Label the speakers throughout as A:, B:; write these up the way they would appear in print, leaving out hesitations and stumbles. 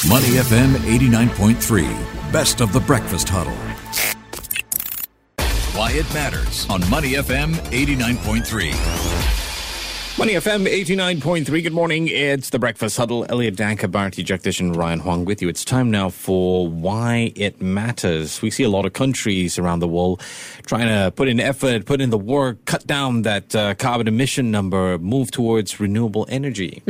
A: Money FM 89.3, best of the breakfast huddle. Why it matters on Money FM 89.3.
B: Money FM 89.3. Good morning. It's the Breakfast Huddle. Elliot Danker, Bharati Jagdish and Ryan Huang with you. It's time now for Why It Matters. We see a lot of countries around the world trying to put in effort, put in the work, cut down that carbon emission number, move towards renewable energy.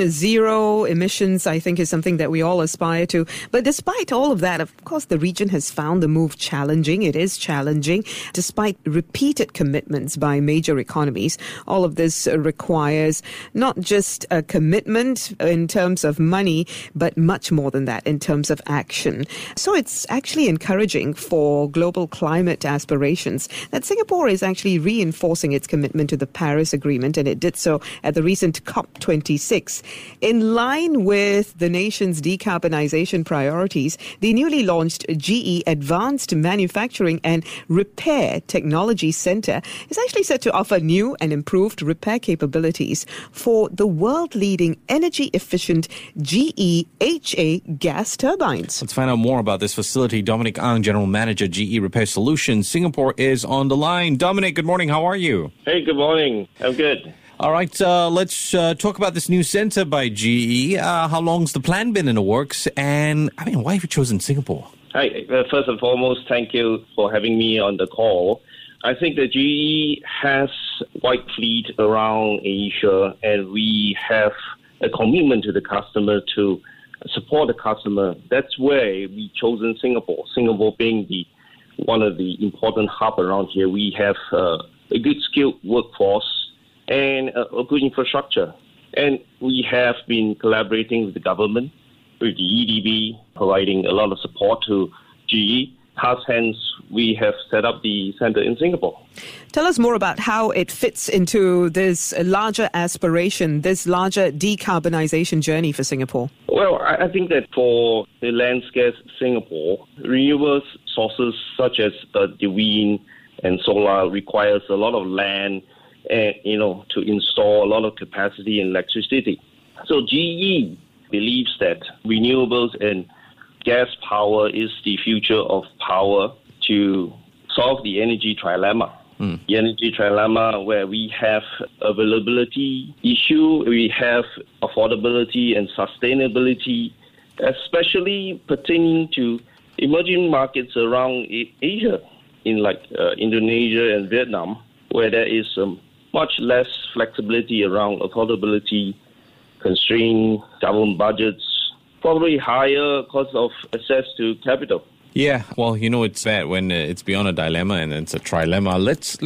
C: Zero emissions, I think, is something that we all aspire to. But despite all of that, of course, the region has found the move challenging. It is challenging. Despite repeated commitments by major economies, all of this requires not just a commitment in terms of money, but much more than that in terms of action. So it's actually encouraging for global climate aspirations that Singapore is actually reinforcing its commitment to the Paris Agreement, and it did so at the recent COP26. In line with the nation's decarbonization priorities, the newly launched GE Advanced Manufacturing and Repair Technology Center is actually set to offer new and improved repair capabilities for the world-leading energy-efficient GE HA gas turbines.
B: Let's find out more about this facility. Dominic Ang, General Manager, GE Repair Solutions, Singapore, is on the line. Dominic, good morning. How are you?
D: Hey, good morning. I'm good.
B: All right, let's talk about this new center by GE. How long's the plan been in the works? And, why have you chosen Singapore?
D: Hi. First and foremost, thank you for having me on the call. I think that GE has wide fleet around Asia, and we have a commitment to the customer to support the customer. That's where we chosen Singapore. Singapore being one of the important hub around here. We have a good skilled workforce and a good infrastructure. And we have been collaborating with the government, with the EDB, providing a lot of support to GE. Hence, we have set up the center in Singapore.
C: Tell us more about how it fits into this larger aspiration, this larger decarbonization journey for Singapore.
D: Well, I think that for the landscape Singapore, renewable sources such as the wind and solar requires a lot of land and, to install a lot of capacity in electricity. So GE believes that renewables and gas power is the future of power to solve the energy trilemma. The energy trilemma where we have availability issue, we have affordability and sustainability, especially pertaining to emerging markets around Asia, in Indonesia and Vietnam, where there is much less flexibility around affordability, constrained government budgets, probably higher cost of access to capital.
B: Yeah, well, it's bad when it's beyond a dilemma and it's a trilemma. Let's.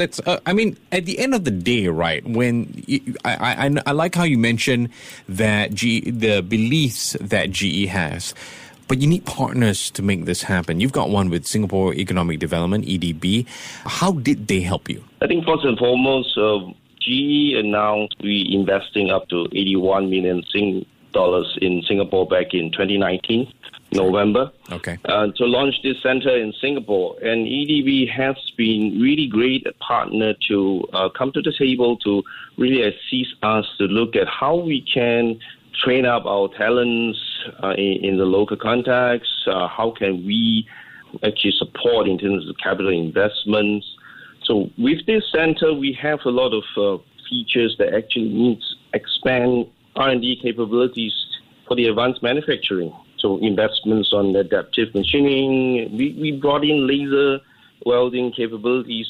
B: At the end of the day, right? When I like how you mentioned that the beliefs that GE has, but you need partners to make this happen. You've got one with Singapore Economic Development (EDB). How did they help you?
D: I think first and foremost, GE announced we investing up to 81 million dollars in Singapore back in 2019, November.
B: Okay.
D: To launch this center in Singapore. And EDB has been really great partner to come to the table to really assist us to look at how we can train up our talents in the local context. How can we actually support in terms of capital investments. So with this center, we have a lot of features that actually needs expand R&D capabilities for the advanced manufacturing. So investments on adaptive machining. We brought in laser welding capabilities,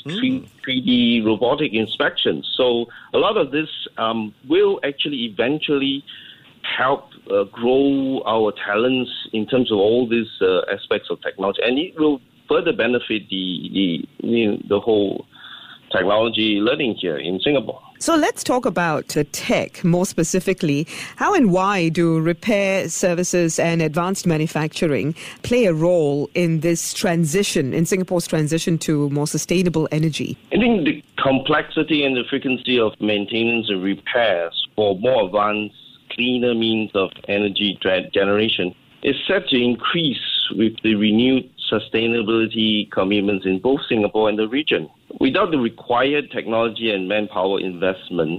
D: 3D robotic inspections. So a lot of this will actually eventually help grow our talents in terms of all these aspects of technology, and it will further benefit the whole technology learning here in Singapore.
C: So let's talk about the tech more specifically. How and why do repair services and advanced manufacturing play a role in this transition, in Singapore's transition to more sustainable energy?
D: I think the complexity and the frequency of maintenance and repairs for more advanced, cleaner means of energy generation is set to increase with the renewed sustainability commitments in both Singapore and the region. Without the required technology and manpower investment,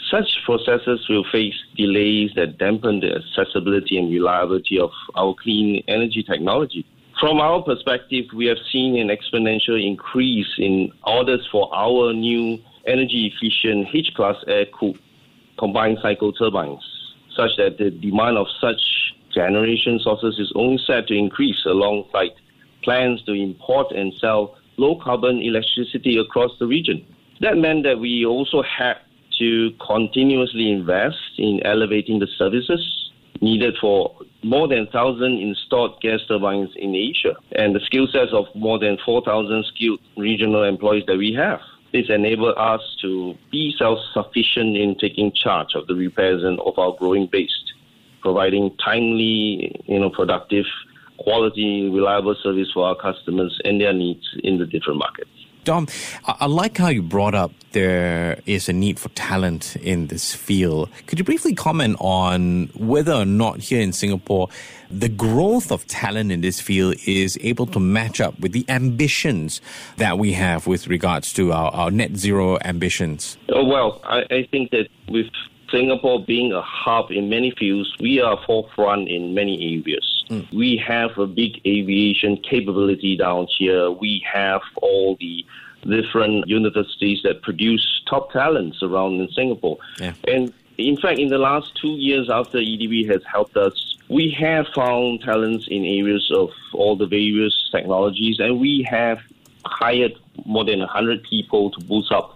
D: such processes will face delays that dampen the accessibility and reliability of our clean energy technology. From our perspective, we have seen an exponential increase in orders for our new energy-efficient H-class air-cooled combined cycle turbines, such that the demand of such generation sources is only set to increase alongside plans to import and sell low-carbon electricity across the region. That meant that we also had to continuously invest in elevating the services needed for more than 1,000 installed gas turbines in Asia and the skill sets of more than 4,000 skilled regional employees that we have. This enabled us to be self-sufficient in taking charge of the repairs and of our growing base, providing timely, productive, quality, reliable service for our customers and their needs in the different markets.
B: Dom, I like how you brought up there is a need for talent in this field. Could you briefly comment on whether or not here in Singapore, the growth of talent in this field is able to match up with the ambitions that we have with regards to our net zero ambitions?
D: Well, I think that with Singapore being a hub in many fields, we are forefront in many areas. We have a big aviation capability down here. We have all the different universities that produce top talents around in Singapore. Yeah. And in fact, in the last 2 years after EDB has helped us, we have found talents in areas of all the various technologies, and we have hired more than 100 people to boost up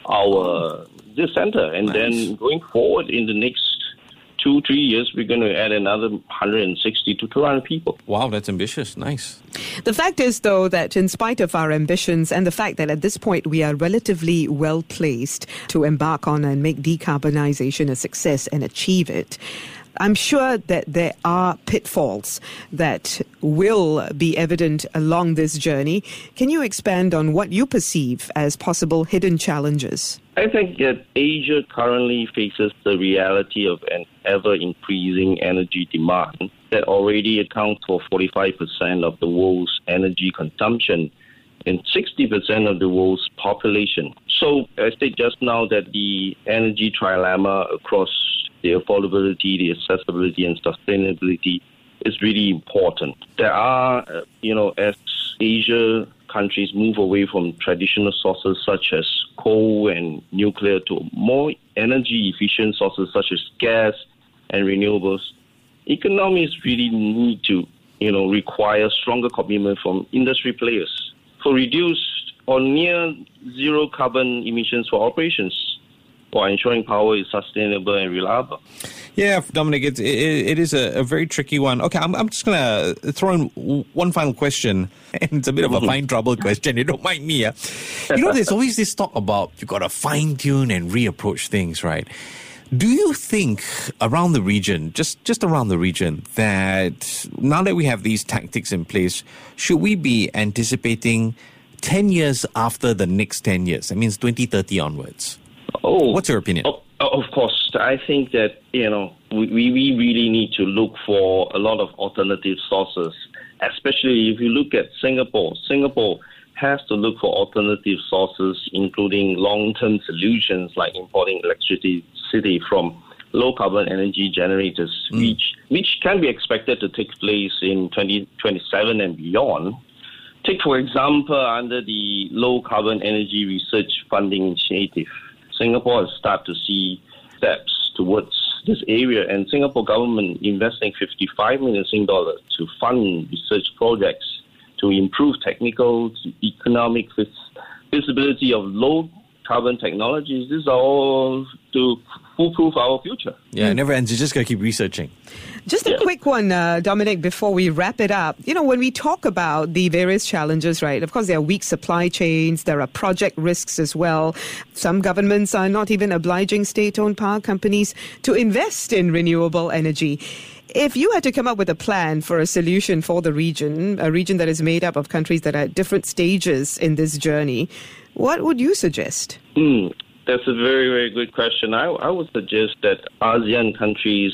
D: this center. And then going forward in the next 2-3 years, we're going to add another 160 to 200 people.
B: Wow, that's ambitious. Nice.
C: The fact is, though, that in spite of our ambitions and the fact that at this point we are relatively well placed to embark on and make decarbonization a success and achieve it, I'm sure that there are pitfalls that will be evident along this journey. Can you expand on what you perceive as possible hidden challenges?
D: I think that Asia currently faces the reality of an ever-increasing energy demand that already accounts for 45% of the world's energy consumption and 60% of the world's population. So I said just now that the energy trilemma across the affordability, the accessibility, and sustainability is really important. There are, as Asia countries move away from traditional sources such as coal and nuclear to more energy-efficient sources such as gas and renewables, economies really need to, require stronger commitment from industry players for reduced or near zero carbon emissions for operations, while ensuring power is sustainable and reliable.
B: Yeah, Dominic, it is a very tricky one. Okay, I'm just going to throw in one final question, and it's a bit of a fine trouble question. You don't mind me, yeah? There's always this talk about you got to fine-tune and reapproach things, right? Do you think around the region, just around the region, that now that we have these tactics in place, should we be anticipating 10 years after the next 10 years? That means 2030 onwards. What's your opinion?
D: Of course. I think that, we really need to look for a lot of alternative sources, especially if you look at Singapore. Singapore has to look for alternative sources, including long-term solutions like importing electricity from low-carbon energy generators, which can be expected to take place in 2027 and beyond. Take, for example, under the Low Carbon Energy Research Funding Initiative, Singapore has started to see steps towards this area, and Singapore government investing 55 million Sing dollars to fund research projects to improve technical, economic visibility of low carbon technologies. This is all to foolproof our future.
B: Yeah, it never ends. You just got to keep researching.
C: Just a quick one, Dominic, before we wrap it up. When we talk about the various challenges, right, of course, there are weak supply chains. There are project risks as well. Some governments are not even obliging state-owned power companies to invest in renewable energy. If you had to come up with a plan for a solution for the region, a region that is made up of countries that are at different stages in this journey, what would you suggest?
D: That's a very, very good question. I would suggest that ASEAN countries,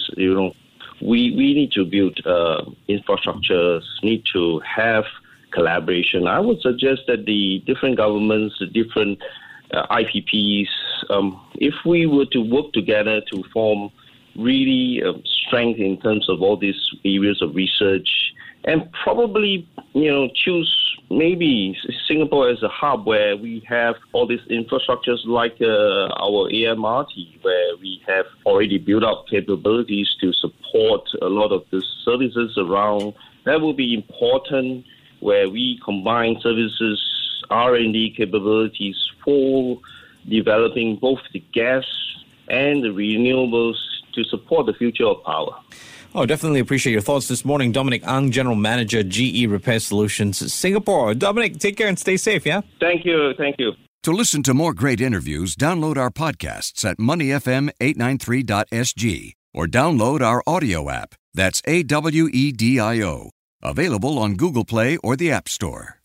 D: we need to build infrastructures, need to have collaboration. I would suggest that the different governments, the different IPPs, if we were to work together to form really strength in terms of all these areas of research, and probably, choose maybe Singapore as a hub where we have all these infrastructures like our AMRT, where we have already built up capabilities to support a lot of the services around. That will be important, where we combine services, R&D capabilities for developing both the gas and the renewables to support the future of power.
B: Oh, definitely appreciate your thoughts this morning. Dominic Ang, General Manager, GE Repair Solutions, Singapore. Dominic, take care and stay safe, yeah?
D: Thank you.
E: To listen to more great interviews, download our podcasts at moneyfm893.sg or download our audio app. That's AWEDIO. Available on Google Play or the App Store.